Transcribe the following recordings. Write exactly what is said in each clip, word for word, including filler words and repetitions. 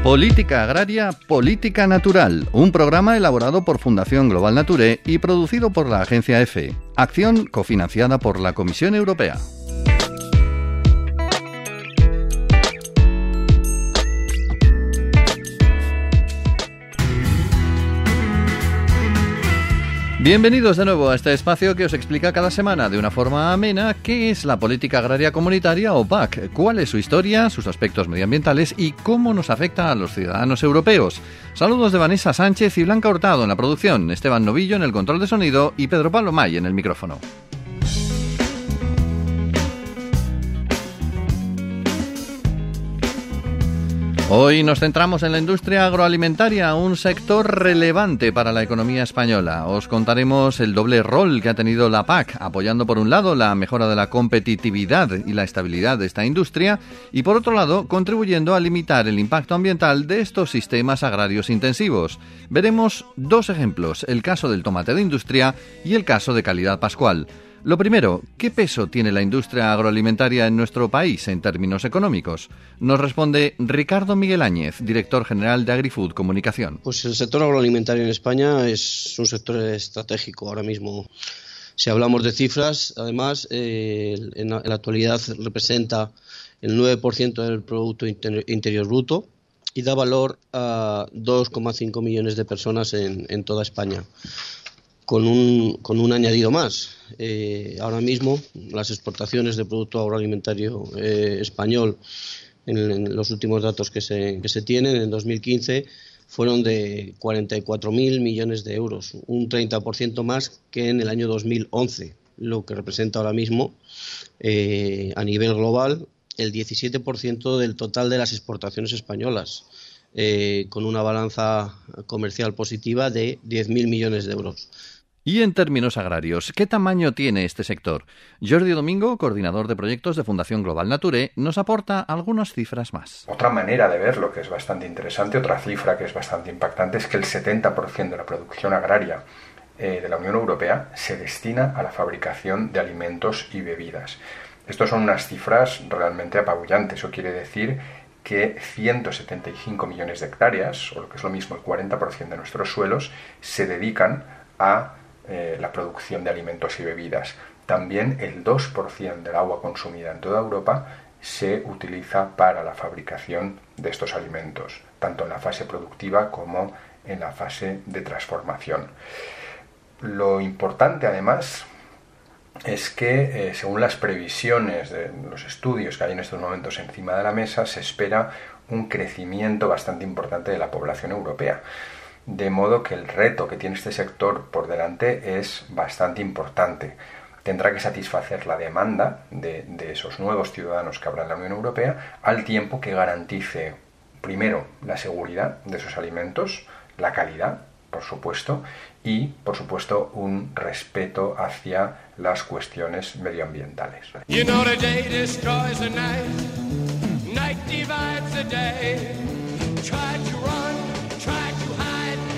Política Agraria, Política Natural, un programa elaborado por Fundación Global Nature y producido por la agencia EFE. Acción cofinanciada por la Comisión Europea. Bienvenidos de nuevo a este espacio que os explica cada semana de una forma amena qué es la política agraria comunitaria o P A C, cuál es su historia, sus aspectos medioambientales y cómo nos afecta a los ciudadanos europeos. Saludos de Vanessa Sánchez y Blanca Hurtado en la producción, Esteban Novillo en el control de sonido y Pedro Pablo May en el micrófono. Hoy nos centramos en la industria agroalimentaria, un sector relevante para la economía española. Os contaremos el doble rol que ha tenido la P A C, apoyando por un lado la mejora de la competitividad y la estabilidad de esta industria y por otro lado contribuyendo a limitar el impacto ambiental de estos sistemas agrarios intensivos. Veremos dos ejemplos, el caso del tomate de industria y el caso de Calidad Pascual. Lo primero, ¿qué peso tiene la industria agroalimentaria en nuestro país en términos económicos? Nos responde Ricardo Miguel Áñez, director general de AgriFood Comunicación. Pues el sector agroalimentario en España es un sector estratégico ahora mismo. Si hablamos de cifras, además, eh, en, la, en la actualidad representa el nueve por ciento del Producto Interior Bruto y da valor a dos coma cinco millones de personas en, en toda España. Con un, con un añadido más. Eh, ahora mismo las exportaciones de producto agroalimentario eh, español, en, en los últimos datos que se, que se tienen, en dos mil quince, fueron de cuarenta y cuatro mil millones de euros, un treinta por ciento más que en el año dos mil once, lo que representa ahora mismo eh, a nivel global el diecisiete por ciento del total de las exportaciones españolas, eh, con una balanza comercial positiva de diez mil millones de euros. Y en términos agrarios, ¿qué tamaño tiene este sector? Jordi Domingo, coordinador de proyectos de Fundación Global Nature, nos aporta algunas cifras más. Otra manera de verlo que es bastante interesante, otra cifra que es bastante impactante, es que el setenta por ciento de la producción agraria eh, de la Unión Europea se destina a la fabricación de alimentos y bebidas. Estos son unas cifras realmente apabullantes. Eso quiere decir que ciento setenta y cinco millones de hectáreas, o lo que es lo mismo el cuarenta por ciento de nuestros suelos, se dedican a Eh, la producción de alimentos y bebidas. También el dos por ciento del agua consumida en toda Europa se utiliza para la fabricación de estos alimentos, tanto en la fase productiva como en la fase de transformación. Lo importante, además, es que, eh, según las previsiones de los estudios que hay en estos momentos encima de la mesa, se espera un crecimiento bastante importante de la población europea. De modo que el reto que tiene este sector por delante es bastante importante. Tendrá que satisfacer la demanda de, de esos nuevos ciudadanos que habrá en la Unión Europea, al tiempo que garantice, primero, la seguridad de esos alimentos, la calidad, por supuesto, y, por supuesto, un respeto hacia las cuestiones medioambientales. You know the day destroys the night, night divides the day, try to run, try to hide.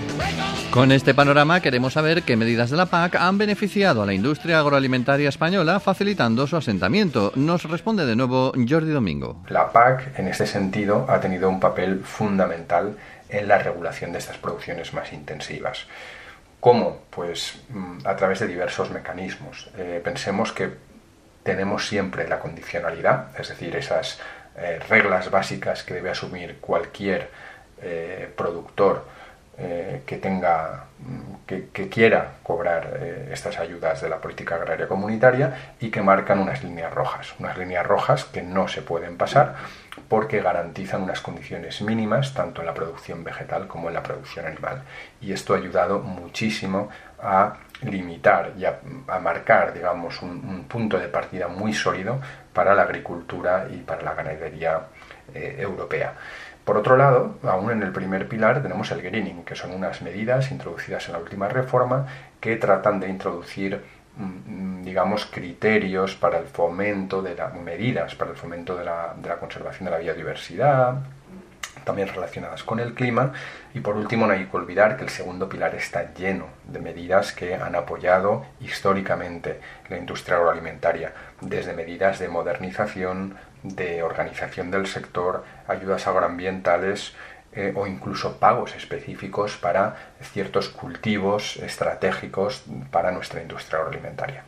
Con este panorama queremos saber qué medidas de la P A C han beneficiado a la industria agroalimentaria española facilitando su asentamiento. Nos responde de nuevo Jordi Domingo. La P A C en este sentido ha tenido un papel fundamental en la regulación de estas producciones más intensivas. ¿Cómo? Pues a través de diversos mecanismos. Eh, pensemos que tenemos siempre la condicionalidad, es decir, esas eh, reglas básicas que debe asumir cualquier eh, productor Eh, que tenga, que, que quiera cobrar eh, estas ayudas de la política agraria comunitaria y que marcan unas líneas rojas, unas líneas rojas que no se pueden pasar porque garantizan unas condiciones mínimas tanto en la producción vegetal como en la producción animal. Y esto ha ayudado muchísimo a limitar y a, a marcar, digamos, un, un punto de partida muy sólido para la agricultura y para la ganadería eh, europea. Por otro lado, aún en el primer pilar tenemos el greening, que son unas medidas introducidas en la última reforma que tratan de introducir, digamos, criterios para el fomento de las medidas para el fomento de la, de la conservación de la biodiversidad, también relacionadas con el clima. Y por último, no hay que olvidar que el segundo pilar está lleno de medidas que han apoyado históricamente la industria agroalimentaria, desde medidas de modernización, de organización del sector, ayudas agroambientales, eh, o incluso pagos específicos para ciertos cultivos estratégicos para nuestra industria agroalimentaria.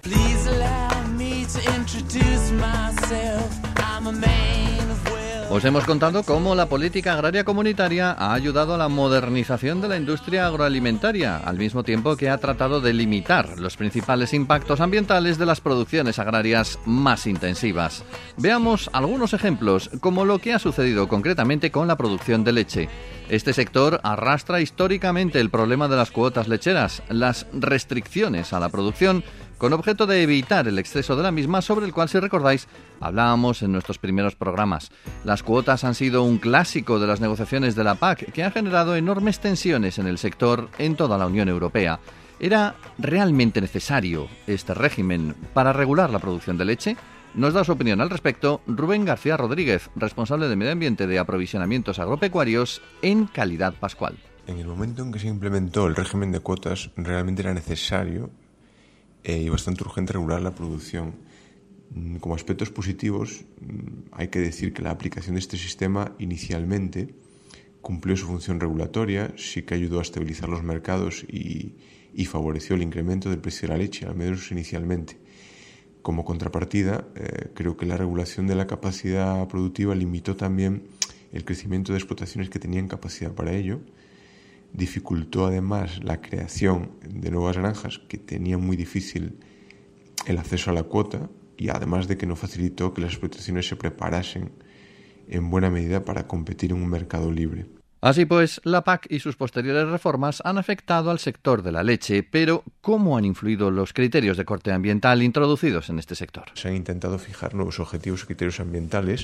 Os hemos contado cómo la política agraria comunitaria ha ayudado a la modernización de la industria agroalimentaria, al mismo tiempo que ha tratado de limitar los principales impactos ambientales de las producciones agrarias más intensivas. Veamos algunos ejemplos, como lo que ha sucedido concretamente con la producción de leche. Este sector arrastra históricamente el problema de las cuotas lecheras, las restricciones a la producción, con objeto de evitar el exceso de la misma, sobre el cual, si recordáis, hablábamos en nuestros primeros programas. Las cuotas han sido un clásico de las negociaciones de la P A C, que ha generado enormes tensiones en el sector en toda la Unión Europea. ¿Era realmente necesario este régimen para regular la producción de leche? Nos da su opinión al respecto Rubén García Rodríguez, responsable de Medio Ambiente de Aprovisionamientos Agropecuarios en Calidad Pascual. En el momento en que se implementó el régimen de cuotas, realmente era necesario eh, y bastante urgente regular la producción. Como aspectos positivos, hay que decir que la aplicación de este sistema inicialmente cumplió su función regulatoria, sí que ayudó a estabilizar los mercados y, y favoreció el incremento del precio de la leche, al menos inicialmente. Como contrapartida, eh, creo que la regulación de la capacidad productiva limitó también el crecimiento de explotaciones que tenían capacidad para ello, dificultó además la creación de nuevas granjas que tenían muy difícil el acceso a la cuota, y además de que no facilitó que las explotaciones se preparasen en buena medida para competir en un mercado libre. Así pues, la P A C y sus posteriores reformas han afectado al sector de la leche, pero ¿cómo han influido los criterios de corte ambiental introducidos en este sector? Se han intentado fijar nuevos objetivos y criterios ambientales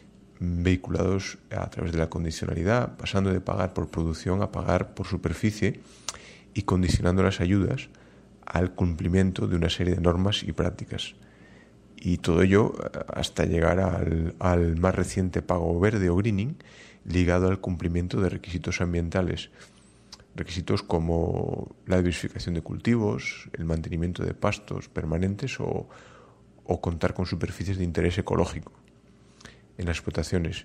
vehiculados a través de la condicionalidad, pasando de pagar por producción a pagar por superficie y condicionando las ayudas al cumplimiento de una serie de normas y prácticas. Y todo ello hasta llegar al, al más reciente pago verde o greening, ligado al cumplimiento de requisitos ambientales. Requisitos como la diversificación de cultivos, el mantenimiento de pastos permanentes o, o contar con superficies de interés ecológico en las explotaciones.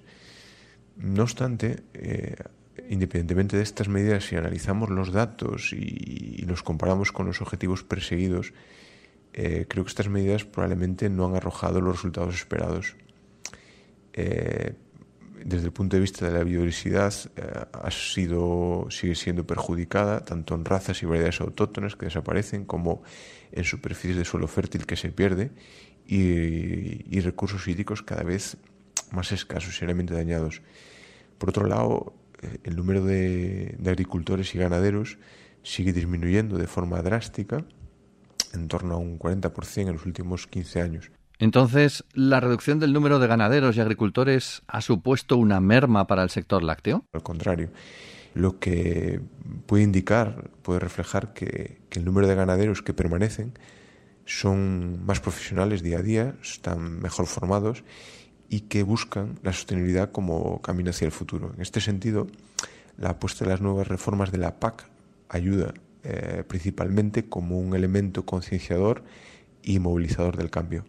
No obstante, eh, independientemente de estas medidas, si analizamos los datos y, y los comparamos con los objetivos perseguidos, Eh, creo que estas medidas probablemente no han arrojado los resultados esperados. Eh, desde el punto de vista de la biodiversidad, eh, ha sido, sigue siendo perjudicada tanto en razas y variedades autóctonas que desaparecen como en superficies de suelo fértil que se pierde y, y recursos hídricos cada vez más escasos y seriamente dañados. Por otro lado, eh, el número de, de agricultores y ganaderos sigue disminuyendo de forma drástica, en torno a un cuarenta por ciento en los últimos quince años. Entonces, ¿la reducción del número de ganaderos y agricultores ha supuesto una merma para el sector lácteo? Al contrario, lo que puede indicar, puede reflejar que, que el número de ganaderos que permanecen son más profesionales día a día, están mejor formados y que buscan la sostenibilidad como camino hacia el futuro. En este sentido, la apuesta de las nuevas reformas de la P A C ayuda Eh, principalmente como un elemento concienciador y movilizador del cambio.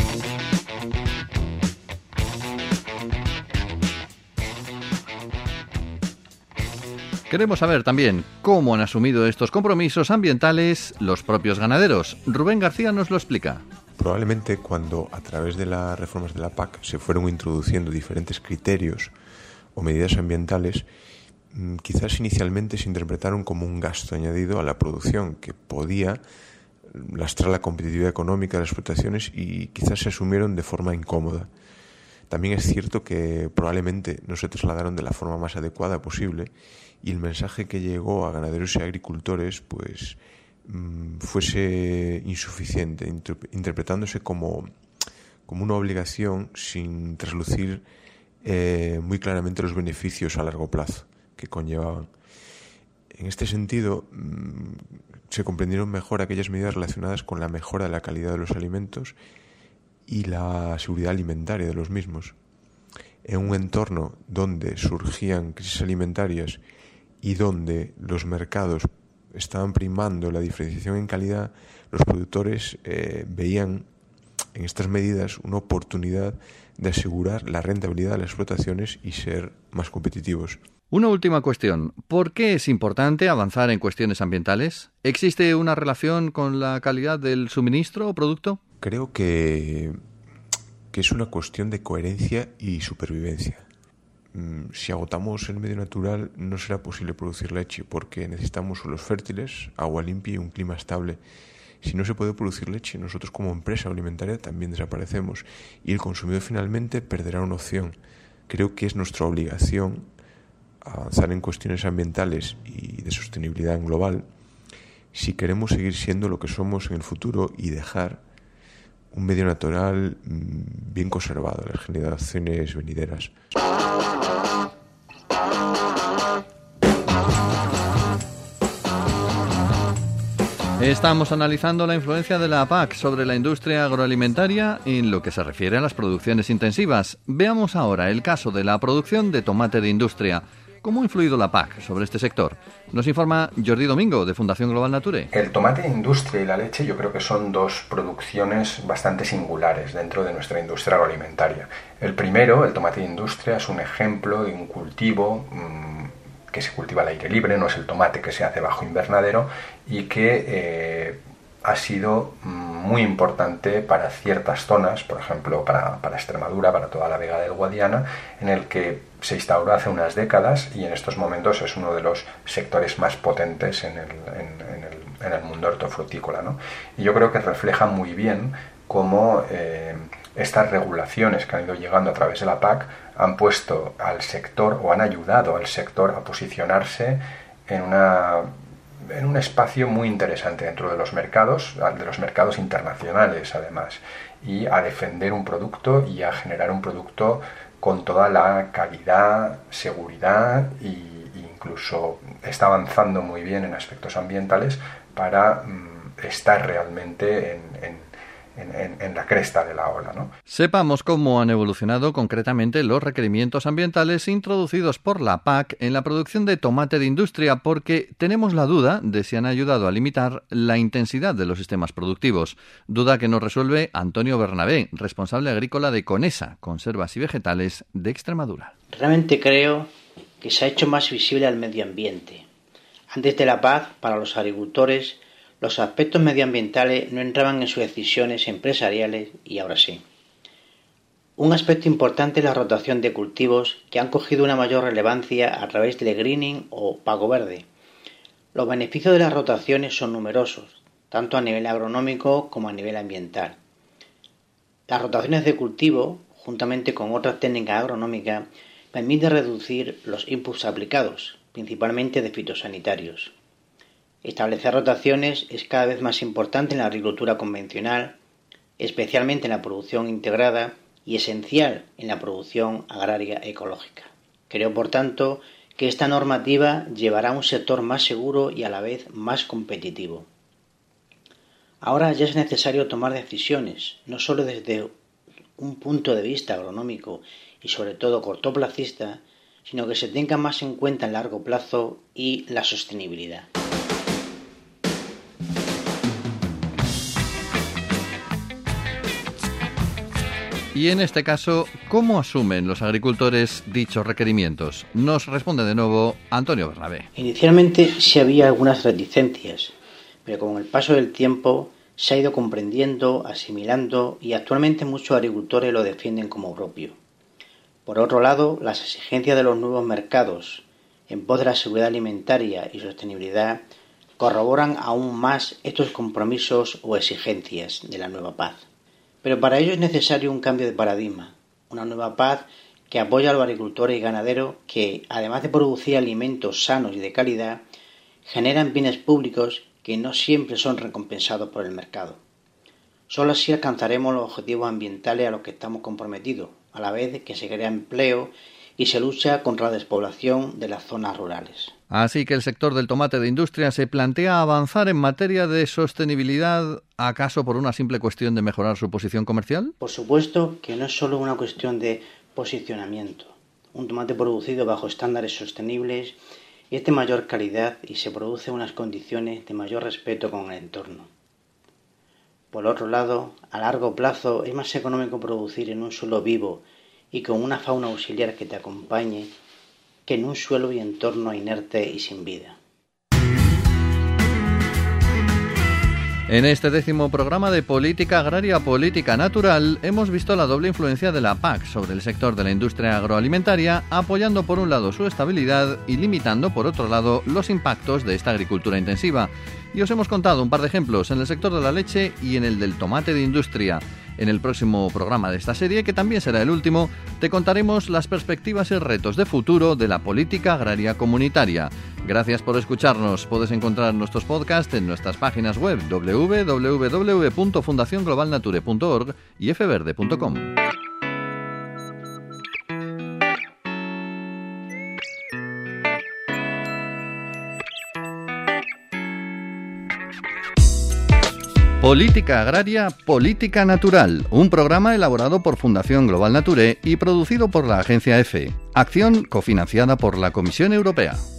Queremos saber también cómo han asumido estos compromisos ambientales los propios ganaderos. Rubén García nos lo explica. Probablemente cuando a través de las reformas de la P A C se fueron introduciendo diferentes criterios o medidas ambientales, quizás inicialmente se interpretaron como un gasto añadido a la producción que podía lastrar la competitividad económica de las explotaciones y quizás se asumieron de forma incómoda. También es cierto que probablemente no se trasladaron de la forma más adecuada posible y el mensaje que llegó a ganaderos y agricultores pues fuese insuficiente, interpretándose como, como una obligación sin traslucir eh, muy claramente los beneficios a largo plazo que conllevaban. En este sentido, mmm, se comprendieron mejor aquellas medidas relacionadas con la mejora de la calidad de los alimentos y la seguridad alimentaria de los mismos. En un entorno donde surgían crisis alimentarias y donde los mercados estaban primando la diferenciación en calidad, los productores eh, veían en estas medidas una oportunidad de asegurar la rentabilidad de las explotaciones y ser más competitivos. Una última cuestión. ¿Por qué es importante avanzar en cuestiones ambientales? ¿Existe una relación con la calidad del suministro o producto? Creo que, que es una cuestión de coherencia y supervivencia. Si agotamos el medio natural, no será posible producir leche porque necesitamos suelos fértiles, agua limpia y un clima estable. Si no se puede producir leche, nosotros como empresa alimentaria también desaparecemos y el consumidor finalmente perderá una opción. Creo que es nuestra obligación avanzar en cuestiones ambientales y de sostenibilidad en global si queremos seguir siendo lo que somos en el futuro y dejar un medio natural bien conservado a las generaciones venideras. Estamos analizando la influencia de la P A C sobre la industria agroalimentaria en lo que se refiere a las producciones intensivas. Veamos ahora el caso de la producción de tomate de industria. ¿Cómo ha influido la P A C sobre este sector? Nos informa Jordi Domingo, de Fundación Global Nature. El tomate de industria y la leche yo creo que son dos producciones bastante singulares dentro de nuestra industria agroalimentaria. El primero, el tomate de industria, es un ejemplo de un cultivo mmm, que se cultiva al aire libre, no es el tomate que se hace bajo invernadero y que eh, ha sido muy importante para ciertas zonas, por ejemplo para, para Extremadura, para toda la Vega del Guadiana, en el que se instauró hace unas décadas y en estos momentos es uno de los sectores más potentes en el, en, en el, en el mundo hortofrutícola, ¿no? Y yo creo que refleja muy bien cómo eh, estas regulaciones que han ido llegando a través de la P A C han puesto al sector o han ayudado al sector a posicionarse en una en un espacio muy interesante dentro de los mercados, de los mercados internacionales además, y a defender un producto y a generar un producto con toda la calidad, seguridad e incluso está avanzando muy bien en aspectos ambientales para mm, estar realmente en, en En, en, en la cresta de la ola, ¿no? Sepamos cómo han evolucionado concretamente los requerimientos ambientales introducidos por la P A C en la producción de tomate de industria, porque tenemos la duda de si han ayudado a limitar la intensidad de los sistemas productivos. Duda que nos resuelve Antonio Bernabé, responsable agrícola de Conesa, Conservas y Vegetales de Extremadura. Realmente creo que se ha hecho más visible al medio ambiente. Antes de la P A C, para los agricultores, los aspectos medioambientales no entraban en sus decisiones empresariales y ahora sí. Un aspecto importante es la rotación de cultivos que han cogido una mayor relevancia a través del greening o pago verde. Los beneficios de las rotaciones son numerosos, tanto a nivel agronómico como a nivel ambiental. Las rotaciones de cultivo, juntamente con otras técnicas agronómicas, permiten reducir los inputs aplicados, principalmente de fitosanitarios. Establecer rotaciones es cada vez más importante en la agricultura convencional, especialmente en la producción integrada y esencial en la producción agraria ecológica. Creo, por tanto, que esta normativa llevará a un sector más seguro y a la vez más competitivo. Ahora ya es necesario tomar decisiones, no solo desde un punto de vista agronómico y sobre todo cortoplacista, sino que se tenga más en cuenta el largo plazo y la sostenibilidad. Y en este caso, ¿cómo asumen los agricultores dichos requerimientos? Nos responde de nuevo Antonio Bernabé. Inicialmente sí había algunas reticencias, pero con el paso del tiempo se ha ido comprendiendo, asimilando y actualmente muchos agricultores lo defienden como propio. Por otro lado, las exigencias de los nuevos mercados en pos de la seguridad alimentaria y sostenibilidad corroboran aún más estos compromisos o exigencias de la nueva P A C. Pero para ello es necesario un cambio de paradigma, una nueva P A C que apoya a los agricultores y ganaderos que, además de producir alimentos sanos y de calidad, generan bienes públicos que no siempre son recompensados por el mercado. Solo así alcanzaremos los objetivos ambientales a los que estamos comprometidos, a la vez que se crea empleo y se lucha contra la despoblación de las zonas rurales. Así que el sector del tomate de industria se plantea avanzar en materia de sostenibilidad, ¿acaso por una simple cuestión de mejorar su posición comercial? Por supuesto que no es solo una cuestión de posicionamiento. Un tomate producido bajo estándares sostenibles es de mayor calidad y se produce en unas condiciones de mayor respeto con el entorno. Por otro lado, a largo plazo es más económico producir en un suelo vivo y con una fauna auxiliar que te acompañe que en un suelo y entorno inerte y sin vida. En este décimo programa de Política Agraria, Política Natural, hemos visto la doble influencia de la P A C sobre el sector de la industria agroalimentaria, apoyando por un lado su estabilidad y limitando por otro lado los impactos de esta agricultura intensiva. Y os hemos contado un par de ejemplos en el sector de la leche y en el del tomate de industria. En el próximo programa de esta serie, que también será el último, te contaremos las perspectivas y retos de futuro de la política agraria comunitaria. Gracias por escucharnos. Puedes encontrar nuestros podcasts en nuestras páginas web doble u doble u doble u punto fundación global nature punto org y f verde punto com. Política Agraria, Política Natural, un programa elaborado por Fundación Global Nature y producido por la agencia EFE. Acción cofinanciada por la Comisión Europea.